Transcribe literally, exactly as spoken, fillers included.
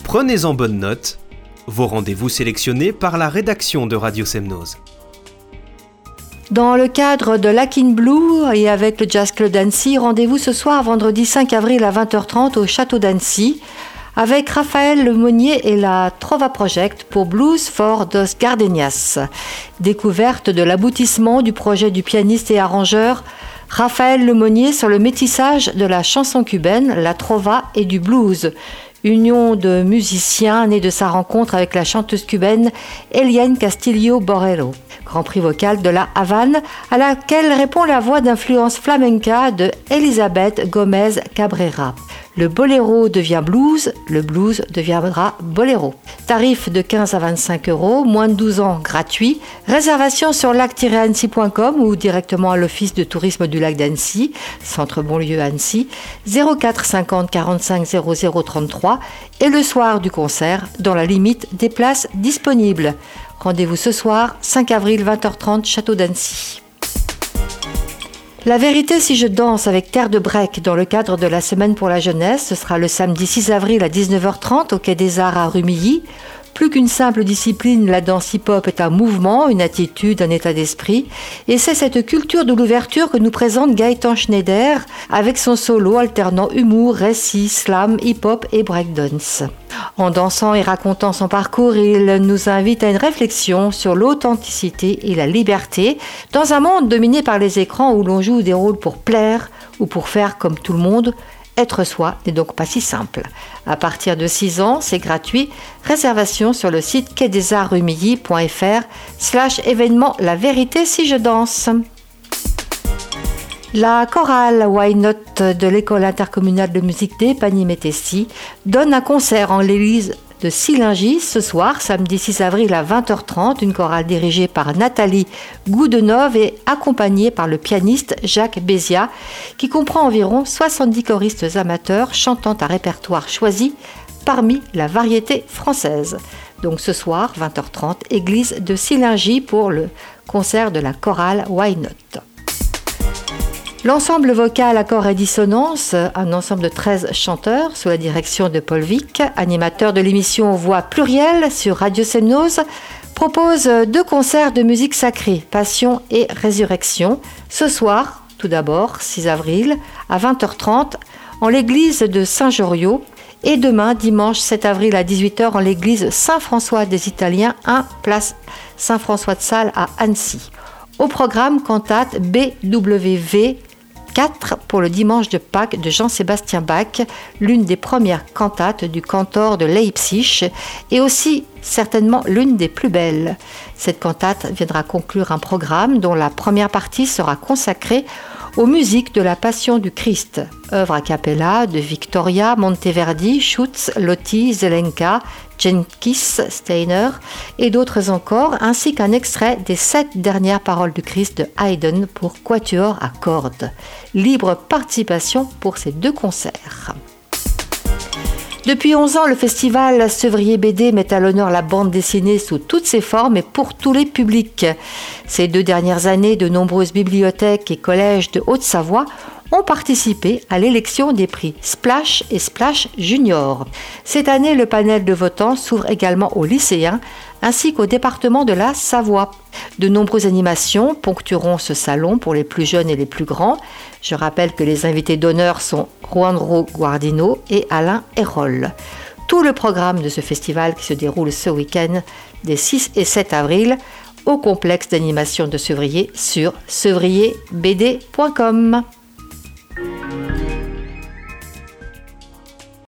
Prenez-en bonne note, vos rendez-vous sélectionnés par la rédaction de Radio Semnoz. Dans le cadre de Lac in Blue et avec le Jazz Club d'Annecy, rendez-vous ce soir, vendredi cinq avril à vingt heures trente au Château d'Annecy, avec Raphaël Lemonnier et la Trova Project pour Blues for dos Gardenias. Découverte de l'aboutissement du projet du pianiste et arrangeur Raphaël Lemonnier sur le métissage de la chanson cubaine, la trova et du blues. Union de musiciens née de sa rencontre avec la chanteuse cubaine Eliane Castillo Borrero, Grand Prix vocal de la Havane, à laquelle répond la voix d'influence flamenca de Elisabeth Gomez Cabrera. Le boléro devient blues, le blues deviendra boléro. Tarif de quinze à vingt-cinq euros, moins de douze ans gratuit. Réservation sur lac tiret annecy point com ou directement à l'Office de tourisme du lac d'Annecy, Centre Bonlieu Annecy, zéro quatre cinquante quarante-cinq zéro zéro trente-trois et le soir du concert, dans la limite des places disponibles. Rendez-vous ce soir, cinq avril, vingt heures trente, Château d'Annecy. La vérité si je danse avec Terre de Break dans le cadre de la Semaine pour la jeunesse, ce sera le samedi six avril à dix-neuf heures trente au Quai des Arts à Rumilly. Plus qu'une simple discipline, la danse hip-hop est un mouvement, une attitude, un état d'esprit. Et c'est cette culture de l'ouverture que nous présente Gaëtan Schneider avec son solo alternant humour, récit, slam, hip-hop et breakdance. En dansant et racontant son parcours, il nous invite à une réflexion sur l'authenticité et la liberté dans un monde dominé par les écrans où l'on joue des rôles pour plaire ou pour faire comme tout le monde. Être soi n'est donc pas si simple. À partir de six ans, c'est gratuit. Réservation sur le site quai des arts rumilly point f r slash événement La Vérité si je danse. La chorale Why Not de l'école intercommunale de musique d'Épagny-Métessy donne un concert en l'église de Silingy ce soir, samedi six avril à vingt heures trente, une chorale dirigée par Nathalie Goudenov et accompagnée par le pianiste Jacques Bézia, qui comprend environ soixante-dix choristes amateurs chantant un répertoire choisi parmi la variété française. Donc ce soir, vingt heures trente, église de Silingy pour le concert de la chorale Why Not. L'ensemble vocal Accords et Dissonances, un ensemble de treize chanteurs sous la direction de Paul Vic, animateur de l'émission Voix plurielle sur Radio Semnoz, propose deux concerts de musique sacrée, Passion et Résurrection. Ce soir, tout d'abord, six avril, à vingt heures trente, en l'église de Saint-Joriot, et demain, dimanche sept avril à dix-huit heures, en l'église Saint-François des Italiens, un place Saint-François de Sales à Annecy. Au programme, cantate B W V quatre pour le dimanche de Pâques de Jean-Sébastien Bach, l'une des premières cantates du cantor de Leipzig et aussi certainement l'une des plus belles. Cette cantate viendra conclure un programme dont la première partie sera consacrée aux musiques de la Passion du Christ, œuvre a cappella de Victoria Monteverdi, Schutz, Lotti, Zelenka, Jenkins, Steiner et d'autres encore, ainsi qu'un extrait des sept dernières paroles du Christ de Haydn pour quatuor à cordes. Libre participation pour ces deux concerts. Depuis onze ans, le festival Sevrier B D met à l'honneur la bande dessinée sous toutes ses formes et pour tous les publics. Ces deux dernières années, de nombreuses bibliothèques et collèges de Haute-Savoie ont participé à l'élection des prix Splash et Splash Junior. Cette année, le panel de votants s'ouvre également aux lycéens ainsi qu'au département de la Savoie. De nombreuses animations ponctueront ce salon pour les plus jeunes et les plus grands. Je rappelle que les invités d'honneur sont Juanro Guardino et Alain Hérol. Tout le programme de ce festival qui se déroule ce week-end des six et sept avril au complexe d'animation de Sevrier sur sevrier b d point com.